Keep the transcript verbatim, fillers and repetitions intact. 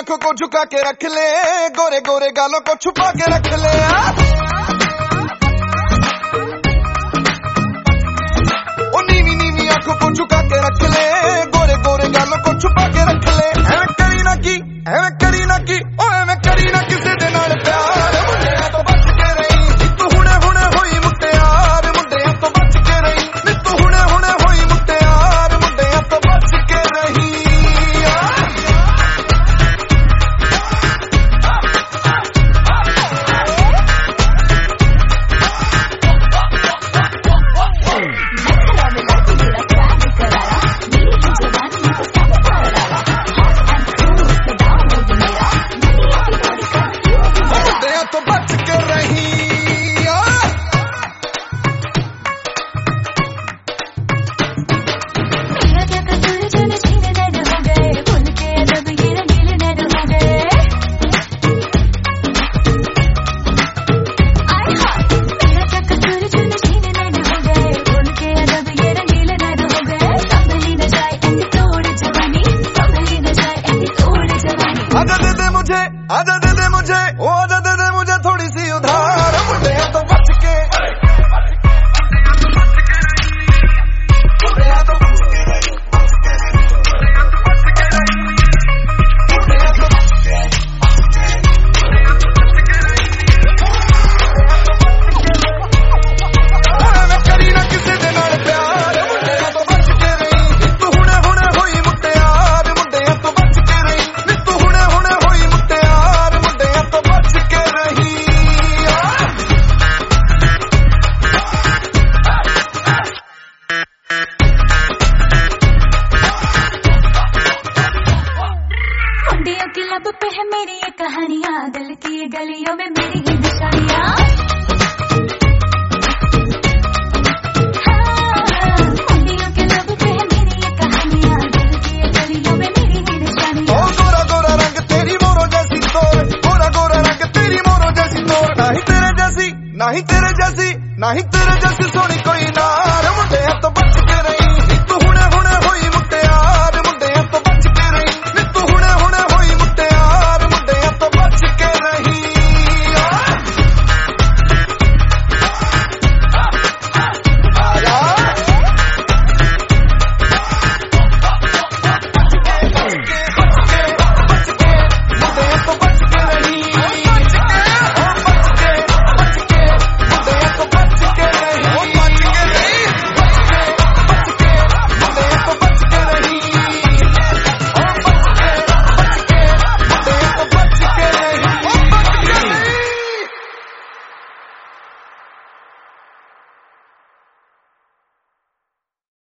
आंखों को झुका के रख ले, गोरे गोरे गालों को छुपा के रख ले। ओ नीवी नीवी आंखों को झुका के रख ले, गोरे गोरे गालों को छुपा के रख ले। एवें करी ना की, एवें करी ना की, ओ एवें करी ना किसी दे नाल प्यार। मुंडिया तो बच के रही, तू हुणे हुणे होई मुटियार। मुंडिया तो बच के रही, तू हुणे हुणे होई मुटियार। मुंडिया तो बच के रही। तो बच के रही। मेरा क्या कसूर जो नशीले नैन हो गए, भूल के अदब ये रंगीले नैन हो गए। आय हाय, मेरा क्या कसूर जो नशीले नैन हो गए, भूल के अदब ये रंगीले नैन हो गए। संभली न जाए ऐसी तोड़ जवानी, संभली न जाए ऐसी तोड़ जवानी। आजा दे दे मुझे, आजा दे दे मुझे, ओ आजा दे दे मुझे थोड़ी सी उधार। मुंडिया तो बच के, मुंडिया तो बच के रही, बच के रही, मुंडिया तो बच के रही, मुंडिया तो बच के, बच के, मुंडिया तो बच के रही। एवें करी ना किसी दे नाल प्यार। मुंडिया तो बच के रही, तू हुणे हुणे होई मुटियार। मुंडिया तो बच के रही, तू हुणे हुणे होई मुटियार। मुंडिया तो बच के रही। मुंडियों की लब पे है मेरी ये कहानियां, दिल की ये गलियों में मेरी ही निशानियां। हाँ, मुंडियों की लब पे है मेरी ये कहानियां, दिल की ये गलियों में मेरी ही निशानियां। ओ गोरा गोरा रंग तेरी मोरो जैसी तोर, गोरा गोरा रंग तेरी मोरो जैसी तोर। नहीं तेरे जैसी, नहीं तेरे जैसी, नहीं तेरे जैसी सोनी